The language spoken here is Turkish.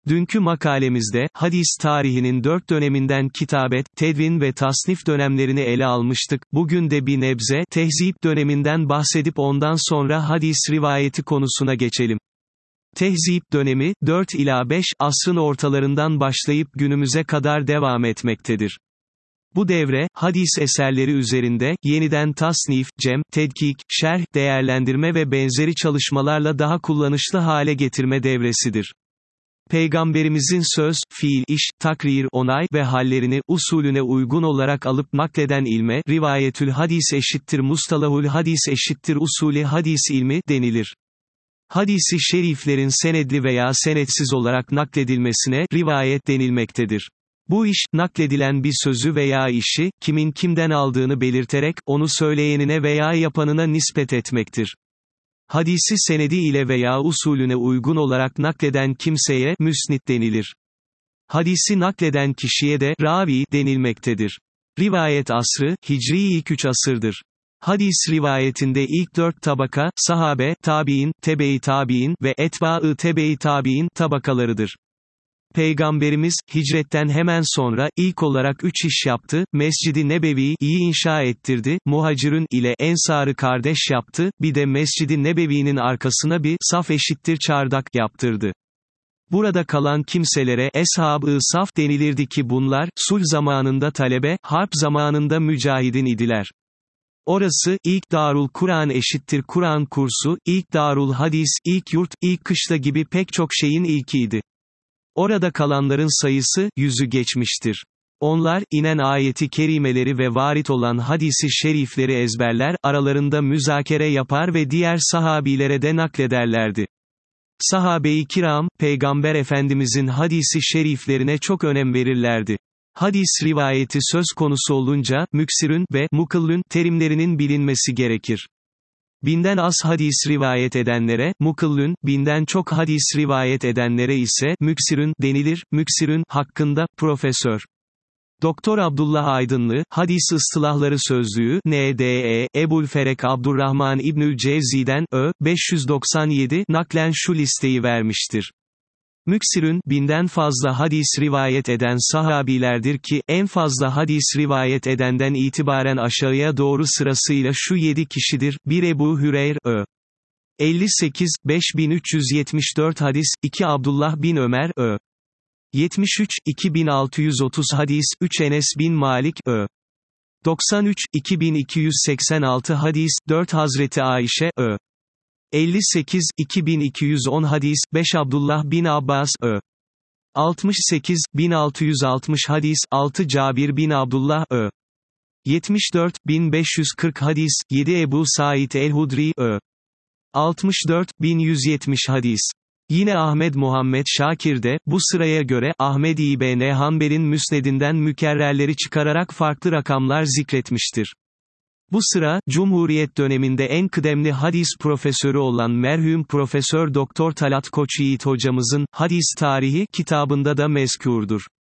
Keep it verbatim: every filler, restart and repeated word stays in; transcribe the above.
Dünkü makalemizde, hadis tarihinin dört döneminden kitabet, tedvin ve tasnif dönemlerini ele almıştık, bugün de bir nebze, tehzip döneminden bahsedip ondan sonra hadis rivayeti konusuna geçelim. Tehzip dönemi, dört ila beş asrın ortalarından başlayıp günümüze kadar devam etmektedir. Bu devre, hadis eserleri üzerinde, yeniden tasnif, cem, tedkik, şerh, değerlendirme ve benzeri çalışmalarla daha kullanışlı hale getirme devresidir. Peygamberimizin söz, fiil, iş, takrir, onay ve hallerini, usulüne uygun olarak alıp nakleden ilme, rivayetül hadis eşittir mustalahul hadis eşittir usulü hadis ilmi, denilir. Hadisi şeriflerin senedli veya senetsiz olarak nakledilmesine, rivayet denilmektedir. Bu iş, nakledilen bir sözü veya işi, kimin kimden aldığını belirterek, onu söyleyenine veya yapanına nispet etmektir. Hadisi senedi ile veya usulüne uygun olarak nakleden kimseye, müsnid denilir. Hadisi nakleden kişiye de, ravi, denilmektedir. Rivayet asrı, hicri ilk üç asırdır. Hadis rivayetinde ilk dört tabaka, sahabe, tabiin, tebe-i tabiin ve etba-ı tebe-i tabiin tabakalarıdır. Peygamberimiz, hicretten hemen sonra, ilk olarak üç iş yaptı, Mescid-i Nebevi'yi inşa ettirdi, muhacirün ile ensarı kardeş yaptı, bir de Mescid-i Nebevi'nin arkasına bir saf eşittir çardak yaptırdı. Burada kalan kimselere eshab-ı saf denilirdi ki bunlar, sulh zamanında talebe, harp zamanında mücahidin idiler. Orası, ilk Darul Kur'an eşittir Kur'an kursu, ilk Darul Hadis, ilk yurt, ilk kışla gibi pek çok şeyin ilkiydi. Orada kalanların sayısı, yüzü geçmiştir. Onlar, inen ayeti kerimeleri ve varit olan hadisi şerifleri ezberler, aralarında müzakere yapar ve diğer sahabilere de naklederlerdi. Sahabe-i kiram, Peygamber Efendimizin hadisi şeriflerine çok önem verirlerdi. Hadis rivayeti söz konusu olunca, müksirün ve mukallün terimlerinin bilinmesi gerekir. Binden az hadis rivayet edenlere, mukallün, binden çok hadis rivayet edenlere ise, müksirün, denilir, müksirün, hakkında, profesör. Doktor Abdullah Aydınlı, Hadis Istılahları Sözlüğü, N D E, Ebu'l-Ferek Abdurrahman İbnül Cevzi'den, Ö. beş yüz doksan yedi, naklen şu listeyi vermiştir. Müksirün, binden fazla hadis rivayet eden sahabilerdir ki, en fazla hadis rivayet edenden itibaren aşağıya doğru sırasıyla şu yedi kişidir, bir Ebu Hüreyre, Ö. elli sekiz, beş bin üç yüz yetmiş dört hadis, iki Abdullah bin Ömer, Ö. yetmiş üç, iki bin altı yüz otuz hadis, üç Enes bin Malik, Ö. doksan üç, iki bin iki yüz seksen altı hadis, dört Hazreti Ayşe, Ö. elli sekiz, iki bin iki yüz on hadis, beş Abdullah bin Abbas, Ö. altmış sekiz, bin altı yüz altmış hadis, altı Cabir bin Abdullah, Ö. yetmiş dört, bin beş yüz kırk hadis, yedi Ebu Said el-Hudri, Ö. altmış dört, bin yüz yetmiş hadis. Yine Ahmed Muhammed Şakir de, bu sıraya göre, Ahmed İbn Hanbel'in müsnedinden mükerrerleri çıkararak farklı rakamlar zikretmiştir. Bu sıra, Cumhuriyet döneminde en kıdemli hadis profesörü olan merhum Profesör Doktor Talat Koç Yiğit hocamızın, Hadis Tarihi kitabında da mezkurdur.